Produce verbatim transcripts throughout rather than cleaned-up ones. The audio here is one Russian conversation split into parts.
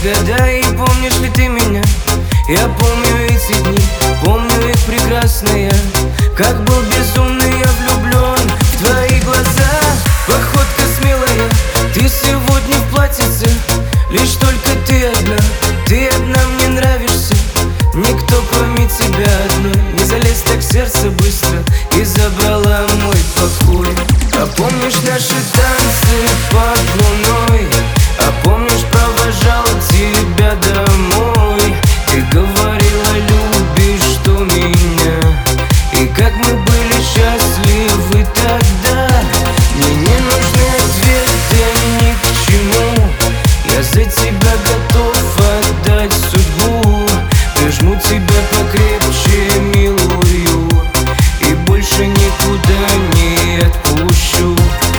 Отгадай, помнишь ли ты меня? Я помню эти дни, помню их прекрасные. Как был безумный я влюблен в твои глаза. Походка смелая, ты сегодня в платьице. Лишь только ты одна, ты одна мне нравишься. Никто кроме тебя одной не залез так в сердце быстро и забрала мой покой. А помнишь наши танцы под луной? А помнишь, провожал тебя домой? Ты говорила, любишь что меня. И как мы были счастливы тогда. Мне не нужны ответы ни к чему. Я за тебя готов отдать судьбу. Прижму тебя покрепче, милую, и больше никуда не отпущу.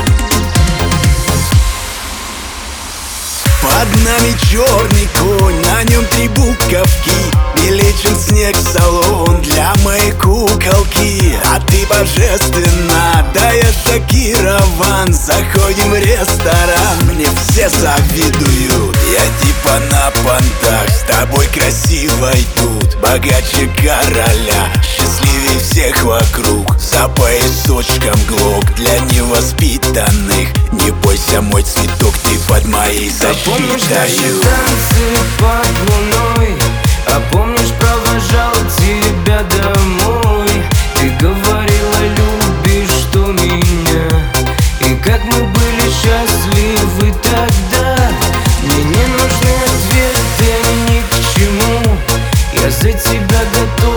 Под нами черный конь, на нем три буковки. Белее, чем снег, салон для моей куколки. А ты божественна, да я шокирован. Заходим в ресторан, мне все завидуют. Я типа на понтах, с тобой красивой тут. Богаче короля, счастливее всех вокруг. За поясочком глок для невоспитанных. Не бойся, мой цветок, ты под моей защитой. А помнишь наши танцы под луной? А помнишь, провожал тебя домой? Ты говорила, любишь что меня. И как мы были счастливы тогда. Мне не нужны ответы ни к чему. Я за тебя готов